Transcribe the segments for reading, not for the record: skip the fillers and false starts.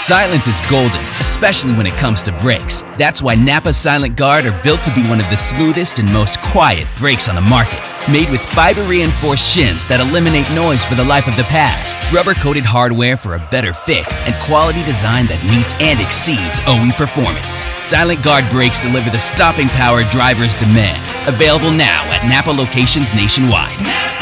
Silence is golden, especially when it comes to brakes. That's why Napa Silent Guard are built to be one of the smoothest and most quiet brakes on the market. Made with fiber-reinforced shims that eliminate noise for the life of the pad, rubber-coated hardware for a better fit, and quality design that meets and exceeds OE performance. Silent Guard brakes deliver the stopping power drivers demand. Available now at Napa locations nationwide.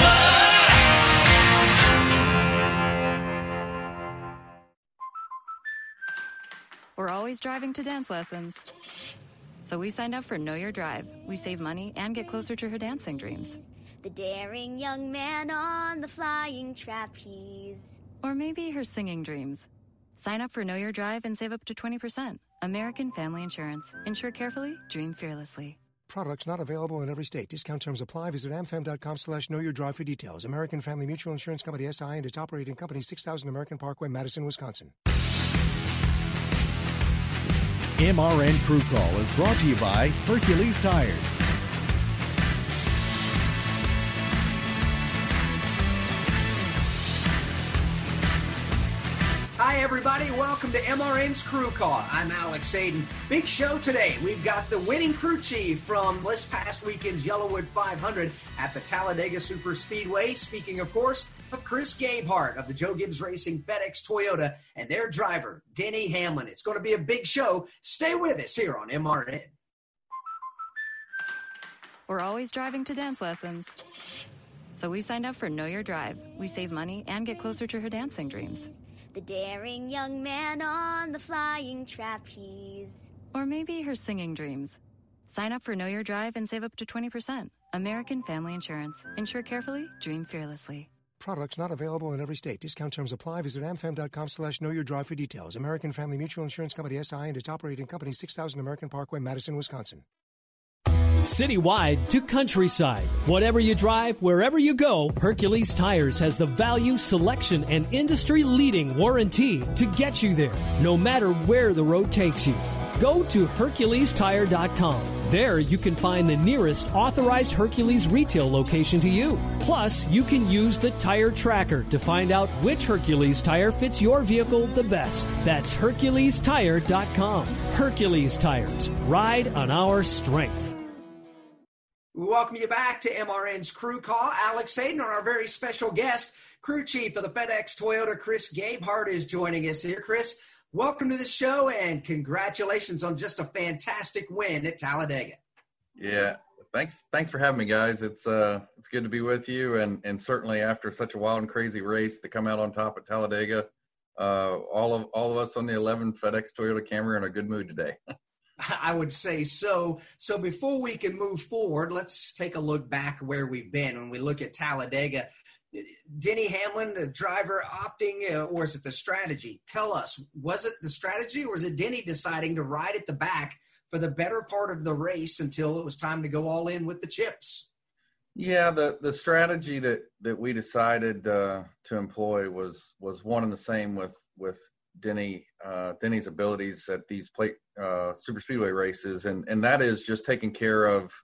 We're always driving to dance lessons. So we signed up for Know Your Drive. We save money and get closer to her dancing dreams. The daring young man on the flying trapeze. Or maybe her singing dreams. Sign up for Know Your Drive and save up to 20%. American Family Insurance. Insure carefully, dream fearlessly. Products not available in every state. Discount terms apply. Visit amfam.com/knowyourdrive for details. American Family Mutual Insurance Company, SI, and its operating company, 6000 American Parkway, Madison, Wisconsin. MRN Crew Call is brought to you by Hercules Tires. Hi, everybody. Welcome to MRN's Crew Call. I'm Alex Hayden. Big show today. We've got the winning crew chief from this past weekend's Yellowwood 500 at the Talladega Super Speedway. Speaking, of course, of Chris Gabehart of the Joe Gibbs Racing FedEx Toyota and their driver, Denny Hamlin. It's going to be a big show. Stay with us here on MRN. We're always driving to dance lessons. So we signed up for Know Your Drive. We save money and get closer to her dancing dreams. The daring young man on the flying trapeze. Or maybe her singing dreams. Sign up for Know Your Drive and save up to 20%. American Family Insurance. Insure carefully, dream fearlessly. Products not available in every state. Discount terms apply. Visit amfam.com/knowyourdrive for details. American Family Mutual Insurance Company, SI, and its operating company, 6000 American Parkway, Madison, Wisconsin. Citywide to countryside. Whatever you drive, wherever you go, Hercules Tires has the value, selection, and industry-leading warranty to get you there, no matter where the road takes you. Go to HerculesTire.com. There you can find the nearest authorized Hercules retail location to you. Plus, you can use the tire tracker to find out which Hercules tire fits your vehicle the best. That's HerculesTire.com. Hercules Tires. Ride on our strength. We welcome you back to MRN's Crew Call. Alex Hayden, our very special guest, crew chief of the FedEx Toyota, Chris Gabehart, is joining us here. Chris, welcome to the show, and congratulations on just a fantastic win at Talladega. Yeah, thanks for having me, guys. It's good to be with you, and certainly after such a wild and crazy race to come out on top at Talladega, all of us on the 11 FedEx Toyota Camry are in a good mood today. I would say so. So before we can move forward, let's take a look back where we've been. When we look at Talladega, Denny Hamlin, the driver, opting, or is it the strategy? Tell us, was it the strategy, or was it Denny deciding to ride at the back for the better part of the race until it was time to go all in with the chips? Yeah, the strategy that we decided to employ was one and the same with Denny's abilities at these super speedway races, and that is just taking care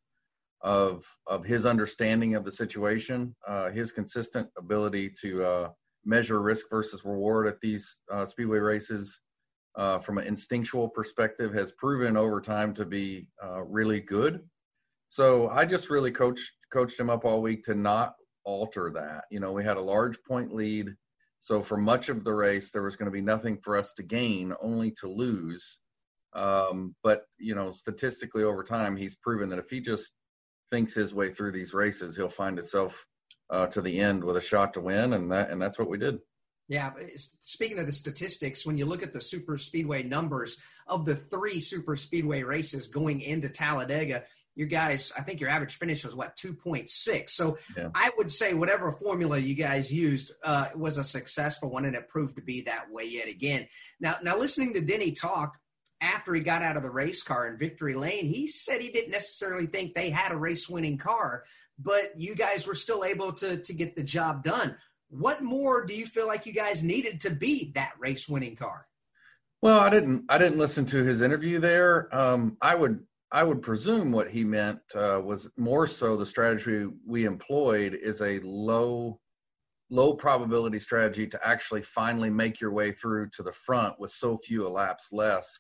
of his understanding of the situation, his consistent ability to measure risk versus reward at these speedway races from an instinctual perspective has proven over time to be really good. So I just really coached him up all week to not alter that. You know, we had a large point lead. So for much of the race, there was going to be nothing for us to gain, only to lose. But, you know, statistically over time, he's proven that if he just thinks his way through these races, he'll find himself to the end with a shot to win. And that's what we did. Yeah. Speaking of the statistics, when you look at the super speedway numbers of the 3 super speedway races going into Talladega, you guys, I think your average finish was 2.6. So yeah. I would say whatever formula you guys used was a successful one, and it proved to be that way yet again. Now listening to Denny talk after he got out of the race car in victory lane, he said he didn't necessarily think they had a race-winning car, but you guys were still able to get the job done. What more do you feel like you guys needed to be that race-winning car? Well, I didn't listen to his interview there. I would presume what he meant was more so the strategy we employed is a low low probability strategy to actually finally make your way through to the front with so few laps left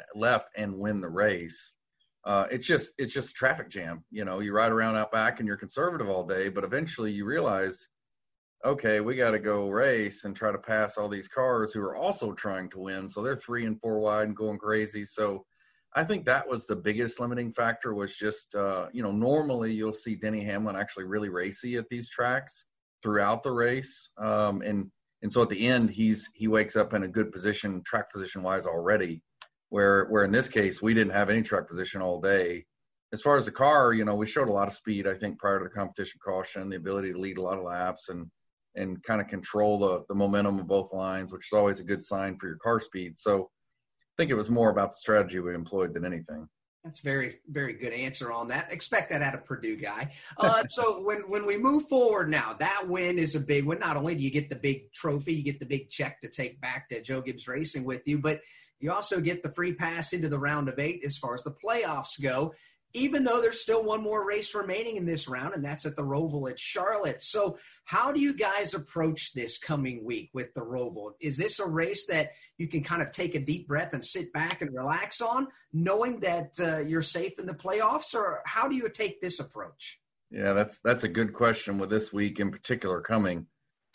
and win the race. It's just a traffic jam. You ride around out back and you're conservative all day, but eventually you realize, okay, we got to go race and try to pass all these cars who are also trying to win. So they're 3 and 4 wide and going crazy. So I think that was the biggest limiting factor, was just, normally you'll see Denny Hamlin actually really racy at these tracks throughout the race. And so at the end, he wakes up in a good position, track position wise already, where in this case, we didn't have any track position all day. As far as the car, we showed a lot of speed, I think, prior to the competition caution, the ability to lead a lot of laps and kind of control the momentum of both lines, which is always a good sign for your car speed. So I think it was more about the strategy we employed than anything. That's very, very good answer on that. Expect that out of Purdue guy. So when we move forward now, that win is a big win. Not only do you get the big trophy, you get the big check to take back to Joe Gibbs Racing with you, but you also get the free pass into the round of 8 as far as the playoffs go, even though there's still one more race remaining in this round, and that's at the Roval at Charlotte. So how do you guys approach this coming week with the Roval? Is this a race that you can kind of take a deep breath and sit back and relax on, knowing that you're safe in the playoffs, or how do you take this approach? Yeah, that's a good question with this week in particular coming.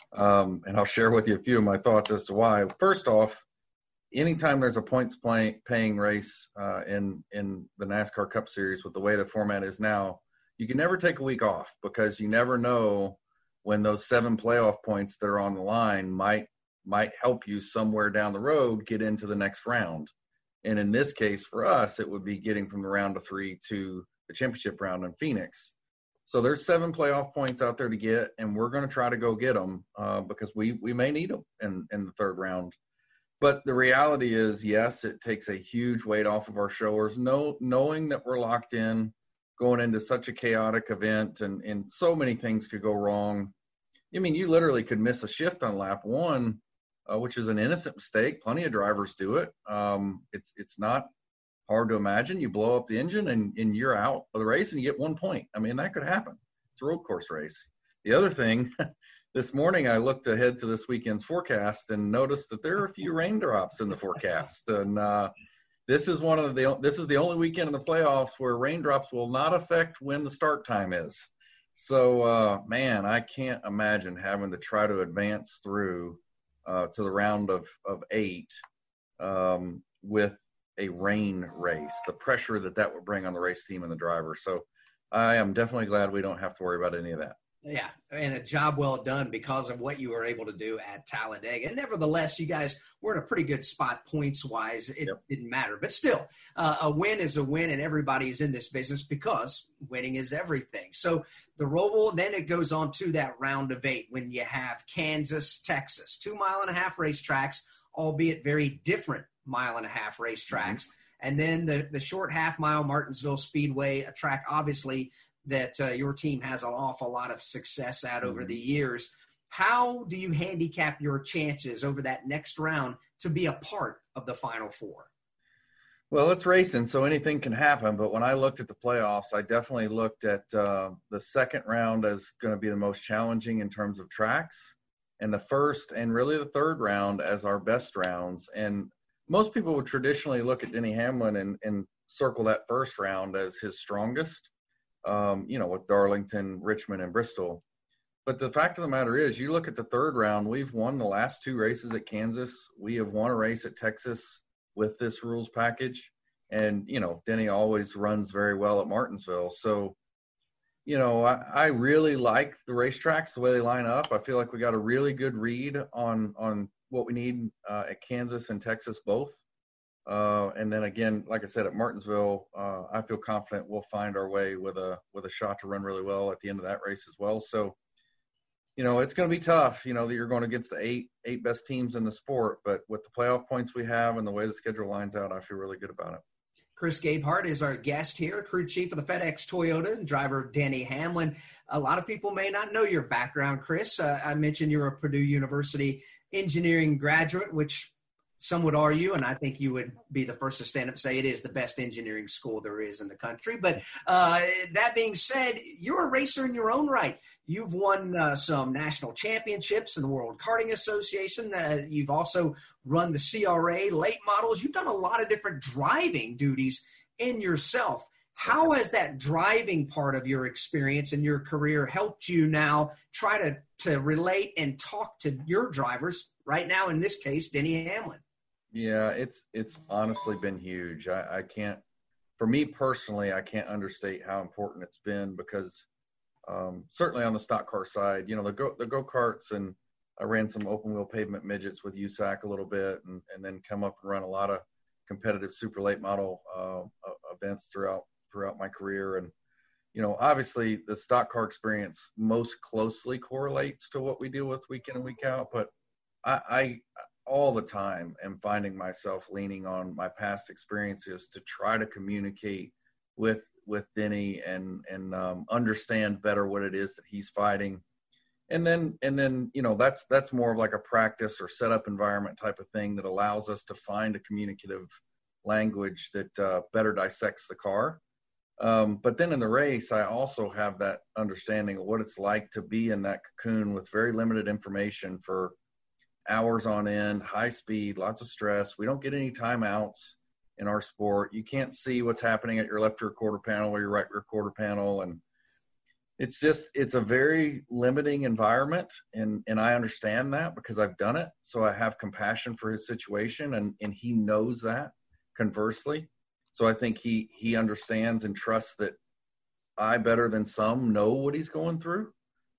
And I'll share with you a few of my thoughts as to why. First off, anytime there's a points paying race in the NASCAR Cup Series with the way the format is now, you can never take a week off, because you never know when those 7 playoff points that are on the line might help you somewhere down the road get into the next round. And in this case, for us, it would be getting from the round of 3 to the championship round in Phoenix. So there's 7 playoff points out there to get, and we're going to try to go get them because we may need them in the third round. But the reality is, yes, it takes a huge weight off of our shoulders, knowing that we're locked in, going into such a chaotic event, and so many things could go wrong. I mean, you literally could miss a shift on lap 1, which is an innocent mistake. Plenty of drivers do it. It's not hard to imagine. You blow up the engine and you're out of the race and you get 1 point. I mean, that could happen. It's a road course race. The other thing, this morning I looked ahead to this weekend's forecast and noticed that there are a few raindrops in the forecast. And this is the only weekend in the playoffs where raindrops will not affect when the start time is. So, man, I can't imagine having to try to advance through to the round of 8 with a rain race, the pressure that would bring on the race team and the driver. So I am definitely glad we don't have to worry about any of that. Yeah, and a job well done because of what you were able to do at Talladega. And nevertheless, you guys were in a pretty good spot points-wise. It didn't matter. But still, a win is a win, and everybody's in this business because winning is everything. So the Roval, then it goes on to that round of 8 when you have Kansas, Texas, 2.5-mile racetracks, albeit very different 1.5-mile racetracks. Mm-hmm. And then the short half-mile Martinsville Speedway, a track obviously that your team has an awful lot of success at over the years. How do you handicap your chances over that next round to be a part of the Final Four? Well, it's racing, so anything can happen. But when I looked at the playoffs, I definitely looked at the second round as going to be the most challenging in terms of tracks, and the first and really the third round as our best rounds. And most people would traditionally look at Denny Hamlin and circle that first round as his strongest. With Darlington, Richmond, and Bristol. But the fact of the matter is, you look at the third round, we've won the last 2 races at Kansas. We have won a race at Texas with this rules package. And, Denny always runs very well at Martinsville. So, I really like the racetracks, the way they line up. I feel like we got a really good read on what we need at Kansas and Texas both. And then again, like I said, at Martinsville, I feel confident we'll find our way with a shot to run really well at the end of that race as well. So, it's going to be tough, that you're going against the eight best teams in the sport, but with the playoff points we have and the way the schedule lines out, I feel really good about it. Chris Gabehart is our guest here, crew chief of the FedEx Toyota and driver Denny Hamlin. A lot of people may not know your background, Chris. I mentioned you're a Purdue University engineering graduate, which some would argue, and I think you would be the first to stand up and say it is the best engineering school there is in the country. But that being said, you're a racer in your own right. You've won some national championships in the World Karting Association. You've also run the CRA late models. You've done a lot of different driving duties in yourself. How has that driving part of your experience and your career helped you now try to relate and talk to your drivers right now, in this case, Denny Hamlin? Yeah, it's honestly been huge. I can't, for me personally, I can't understate how important it's been because certainly on the stock car side, you know, the go-karts, and I ran some open wheel pavement midgets with USAC a little bit, and then come up and run a lot of competitive super late model events throughout my career. And, you know, obviously the stock car experience most closely correlates to what we deal with week in and week out, but I all the time am finding myself leaning on my past experiences to try to communicate with Denny and understand better what it is that he's fighting. And then, you know, that's more of like a practice or setup environment type of thing that allows us to find a communicative language that better dissects the car. But then in the race, I also have that understanding of what it's like to be in that cocoon with very limited information for hours on end, high speed, lots of stress. We don't get any timeouts in our sport. You can't see what's happening at your left rear quarter panel or your right rear quarter panel. And it's a very limiting environment. And I understand that because I've done it. So I have compassion for his situation, and he knows that conversely. So I think he understands and trusts that I, better than some, know what he's going through.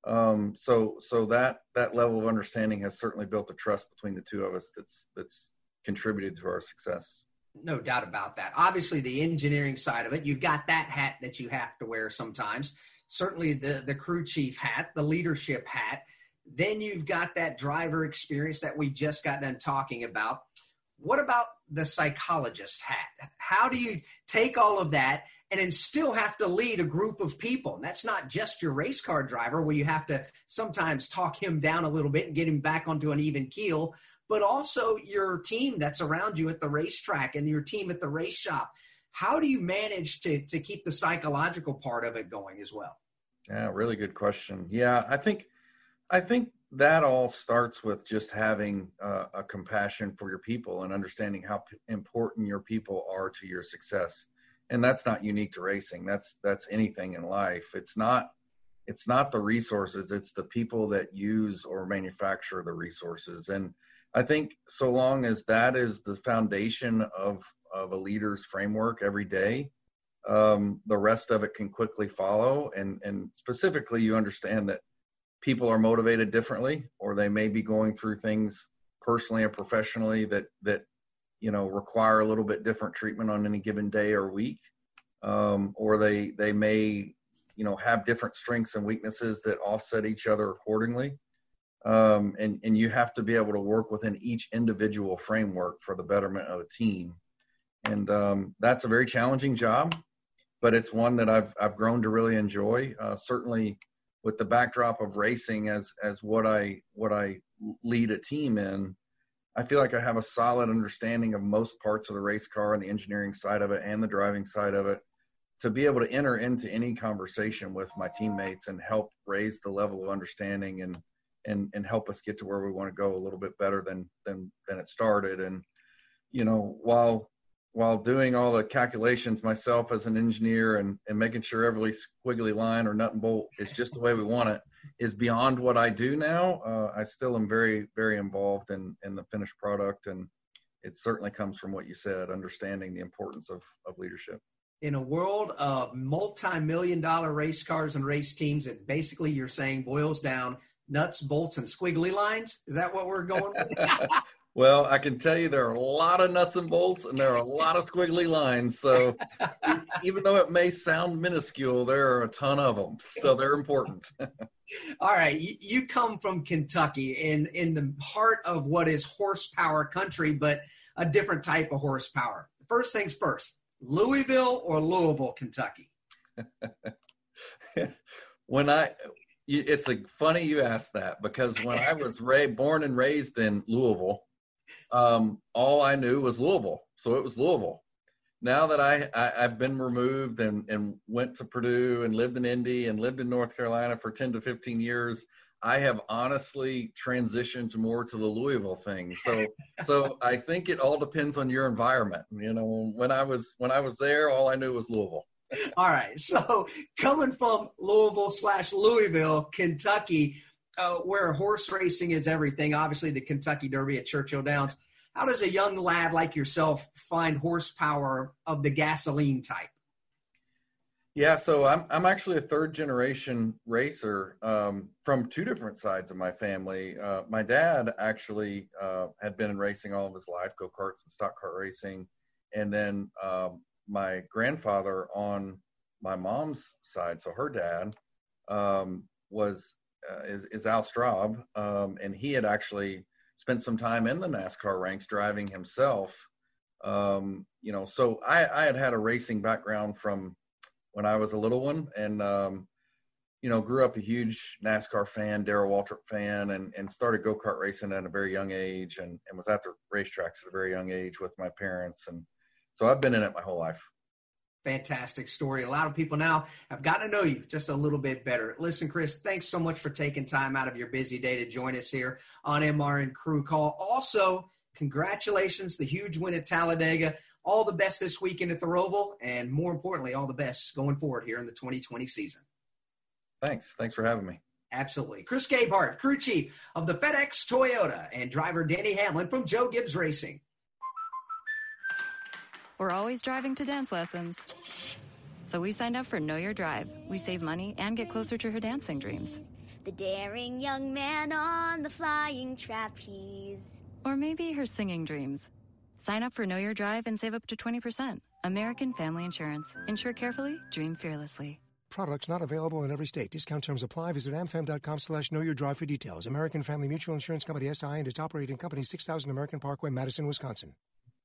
So that level of understanding has certainly built a trust between the two of us that's contributed to our success. No doubt about that. Obviously, the engineering side of it, you've got that hat that you have to wear sometimes. Certainly the crew chief hat, the leadership hat. Then you've got that driver experience that we just got done talking about. What about the psychologist hat? How do you take all of that and then still have to lead a group of people? And that's not just your race car driver, where you have to sometimes talk him down a little bit and get him back onto an even keel, but also your team that's around you at the racetrack and your team at the race shop. How do you manage to keep the psychological part of it going as well? Yeah, really good question. Yeah, I think that all starts with just having a compassion for your people and understanding how important your people are to your success. And that's not unique to racing. That's anything in life. It's not the resources. It's the people that use or manufacture the resources. And I think so long as that is the foundation of a leader's framework every day, the rest of it can quickly follow. And specifically, you understand that people are motivated differently, or they may be going through things personally or professionally that you know require a little bit different treatment on any given day or week, or they may have different strengths and weaknesses that offset each other accordingly, and you have to be able to work within each individual framework for the betterment of the team. And that's a very challenging job, but it's one that I've grown to really enjoy. Certainly with the backdrop of racing as what I lead a team in, I feel like I have a solid understanding of most parts of the race car and the engineering side of it and the driving side of it, to be able to enter into any conversation with my teammates and help raise the level of understanding and help us get to where we want to go a little bit better than it started. And, while doing all the calculations myself as an engineer and making sure every squiggly line or nut and bolt is just the way we want it is beyond what I do now, I still am very, very involved in the finished product. And it certainly comes from what you said, understanding the importance of leadership. In a world of multi-million-dollar race cars and race teams, that basically you're saying boils down nuts, bolts, and squiggly lines? Is that what we're going with? Well, I can tell you there are a lot of nuts and bolts and there are a lot of squiggly lines. So even though it may sound minuscule, there are a ton of them. So they're important. All right. You come from Kentucky in the heart of what is horsepower country, but a different type of horsepower. First things first, Louisville or Louisville, Kentucky? It's funny you asked that, because when I was born and raised in Louisville, all I knew was Louisville. So it was Louisville. Now that I've been removed and went to Purdue and lived in Indy and lived in North Carolina for 10 to 15 years, I have honestly transitioned more to the Louisville thing. So I think it all depends on your environment. When I was there, all I knew was Louisville. All right. So coming from Louisville/Louisville, Kentucky, where horse racing is everything, obviously the Kentucky Derby at Churchill Downs, how does a young lad like yourself find horsepower of the gasoline type? Yeah, so I'm actually a third generation racer from two different sides of my family. My dad actually had been in racing all of his life, go-karts and stock car racing. And then my grandfather on my mom's side, so her dad, is Al Straub, and he had actually spent some time in the NASCAR ranks driving himself. So I had a racing background from when I was a little one, and grew up a huge NASCAR fan, Darrell Waltrip fan, and started go-kart racing at a very young age, and was at the racetracks at a very young age with my parents, and so I've been in it my whole life. Fantastic story. A lot of people now have gotten to know you just a little bit better. Listen, Chris, thanks so much for taking time out of your busy day to join us here on MRN Crew Call. Also, congratulations, the huge win at Talladega. All the best this weekend at the Roval, and more importantly, all the best going forward here in the 2020 season. Thanks for having me. Absolutely. Chris Gabehart, crew chief of the FedEx Toyota, and driver Denny Hamlin from Joe Gibbs Racing. We're always driving to dance lessons. So we signed up for Know Your Drive. We save money and get closer to her dancing dreams. The daring young man on the flying trapeze. Or maybe her singing dreams. Sign up for Know Your Drive and save up to 20%. American Family Insurance. Insure carefully, dream fearlessly. Products not available in every state. Discount terms apply. Visit amfam.com/knowyourdrive for details. American Family Mutual Insurance Company, SI, and its operating company, 6000 American Parkway, Madison, Wisconsin.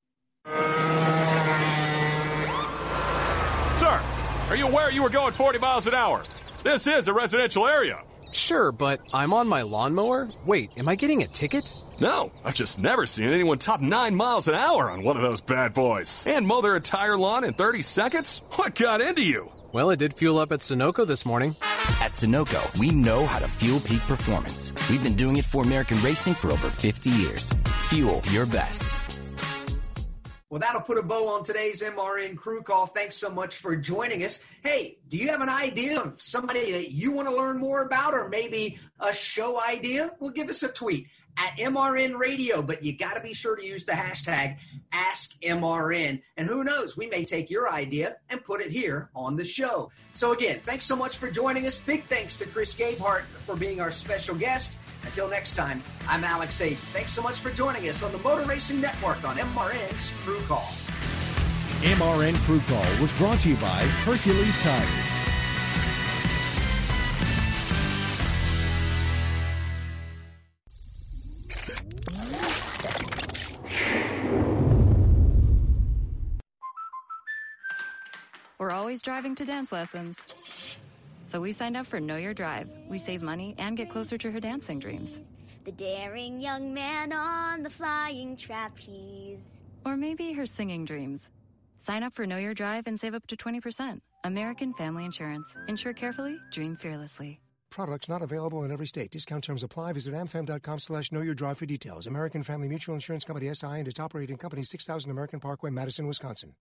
Sir, are you aware you were going 40 miles an hour? This is a residential area. Sure, but I'm on my lawnmower? Wait, am I getting a ticket? No, I've just never seen anyone top 9 miles an hour on one of those bad boys. And mow their entire lawn in 30 seconds? What got into you? Well, it did fuel up at Sunoco this morning. At Sunoco, we know how to fuel peak performance. We've been doing it for American racing for over 50 years. Fuel your best. Well, that'll put a bow on today's MRN Crew Call. Thanks so much for joining us. Hey, do you have an idea of somebody that you want to learn more about, or maybe a show idea? Well, give us a tweet at MRN Radio, but you got to be sure to use the hashtag AskMRN. And who knows, we may take your idea and put it here on the show. So again, thanks so much for joining us. Big thanks to Chris Gabehart for being our special guest. Until next time, I'm Alex Aiden. Thanks so much for joining us on the Motor Racing Network on MRN's Crew Call. MRN Crew Call was brought to you by Hercules Tires. We're always driving to dance lessons. So we signed up for Know Your Drive. We save money and get closer to her dancing dreams. The daring young man on the flying trapeze. Or maybe her singing dreams. Sign up for Know Your Drive and save up to 20%. American Family Insurance. Insure carefully, dream fearlessly. Products not available in every state. Discount terms apply. Visit amfam.com/knowyourdrive for details. American Family Mutual Insurance Company, SI, and its operating company, 6000 American Parkway, Madison, Wisconsin.